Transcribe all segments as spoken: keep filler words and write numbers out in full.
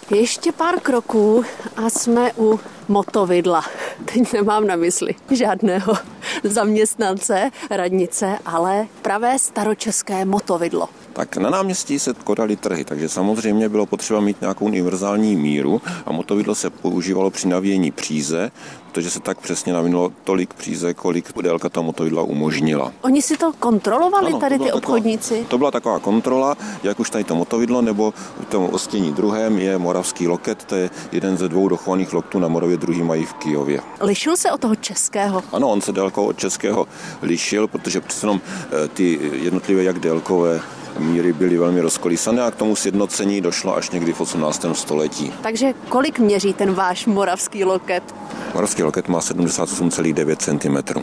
Ještě pár kroků a jsme u motovidla. Teď nemám na mysli žádného zaměstnance radnice, ale pravé staročeské motovidlo. Tak na náměstí se konaly trhy, takže samozřejmě bylo potřeba mít nějakou univerzální míru a motovidlo se používalo při navíjení příze, protože se tak přesně navinulo tolik příze, kolik délka ta motovidla umožnila. Oni si to kontrolovali, ano, tady to ty taková, obchodníci? To byla taková kontrola, jak už tady to motovidlo, nebo v tom ostění druhém je moravský loket, to je jeden ze dvou dochovaných loktů na Moravě, druhý mají v Kyjově. Lišil se od toho českého? Ano, on se délkou od českého lišil, protože přece jenom ty jednotlivé jak délkové míry byly velmi rozkolísané a k tomu sjednocení došlo až někdy v osmnáctém století. Takže kolik měří ten váš moravský loket? Moravský loket má sedmdesát osm celá devět centimetrů.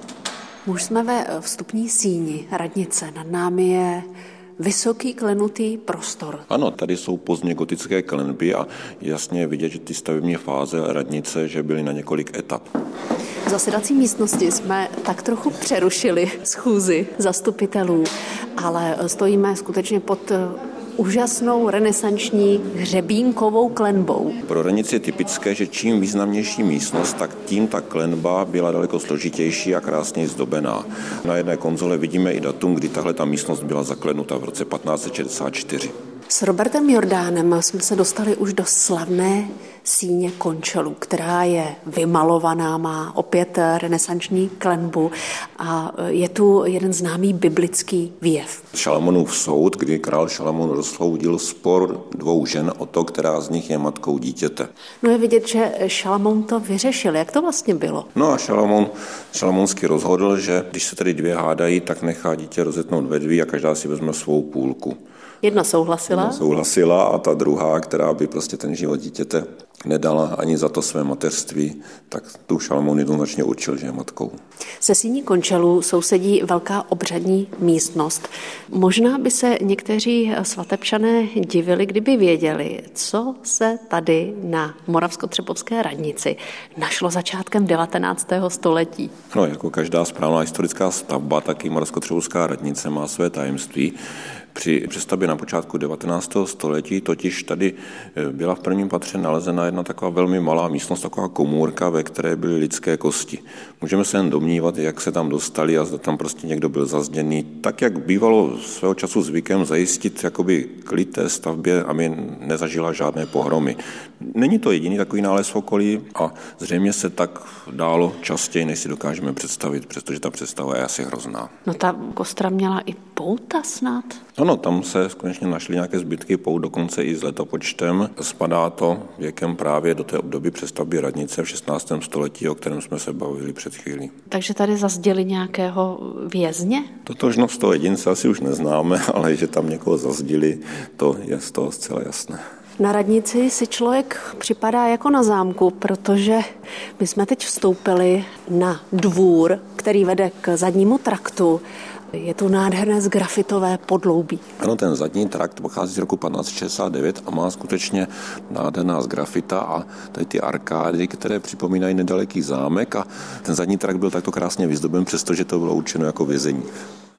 Už jsme ve vstupní síni radnice. Nad námi je vysoký klenutý prostor. Ano, tady jsou pozdně gotické klenby a jasně je vidět, že ty stavební fáze radnice, že byly na několik etap. V zasedací místnosti jsme tak trochu přerušili schůzi zastupitelů, ale stojíme skutečně pod úžasnou renesanční hřebínkovou klenbou. Pro radnici je typické, že čím významnější místnost, tak tím ta klenba byla daleko složitější a krásně zdobená. Na jedné konzole vidíme i datum, kdy tahle ta místnost byla zaklenuta v roce patnáct set šedesát čtyři. S Robertem Jordánem jsme se dostali už do slavné síně Končelů, která je vymalovaná, má opět renesanční klenbu a je tu jeden známý biblický výjev. Šalamonův soud, kdy král Šalamón rozsoudil spor dvou žen o to, která z nich je matkou dítěte. No je vidět, že Šalamón to vyřešil. Jak to vlastně bylo? No a Šalamón, Šalamónsky rozhodl, že když se tedy dvě hádají, tak nechá dítě rozetnout ve dví a každá si vezme svou půlku. Jedna souhlasila? Jedna souhlasila a ta druhá, která by prostě ten život dítěte nedala ani za to své mateřství, tak tu Šalamón jednoznačně určil, že je matkou. Se síní Končelů sousedí velká obřadní místnost. Možná by se někteří svatebčané divili, kdyby věděli, co se tady na Moravskotřebovské radnici našlo začátkem devatenáctého století. No, jako každá správná historická stavba, tak i Moravskotřebovská radnice má své tajemství. Při přestavbě na počátku devatenáctého století totiž tady byla v prvním patře nalezena jedna taková velmi malá místnost, taková komůrka, ve které byly lidské kosti. Můžeme se jen domnívat, jak se tam dostali a zda tam prostě někdo byl zazděný, tak jak bývalo svého času zvykem zajistit jakoby klid té stavbě, aby nezažila žádné pohromy. Není to jediný takový nález v okolí a zřejmě se tak dálo častěji, než si dokážeme představit, přestože ta představa je asi hrozná. No ta kostra měla i pouta snad? Ano, tam se skutečně našly nějaké zbytky pout, dokonce i s letopočtem. Spadá to věkem právě do té období přestavby radnice v šestnáctém století, o kterém jsme se bavili před chvílí. Takže tady zazděli nějakého vězně? Totožnost toho jedince asi už neznáme, ale že tam někoho zazděli, to je z toho zcela jasné. Na radnici si člověk připadá jako na zámku, protože my jsme teď vstoupili na dvůr, který vede k zadnímu traktu. Je to nádherné zgrafitové podloubí. Ano, ten zadní trakt pochází z roku patnáct set šedesát devět a má skutečně nádherná zgrafita a tady ty arkády, které připomínají nedaleký zámek a ten zadní trakt byl takto krásně vyzdoben, přestože to bylo určeno jako vězení.